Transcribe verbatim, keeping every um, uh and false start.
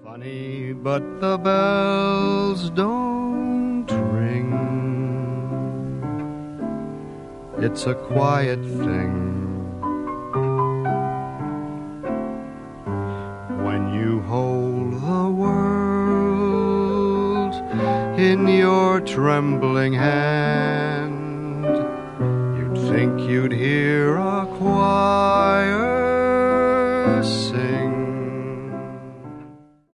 Funny, but the bells don't ring. It's a quiet thing when you hold the world in your trembling hand. You'd think you'd hear a choir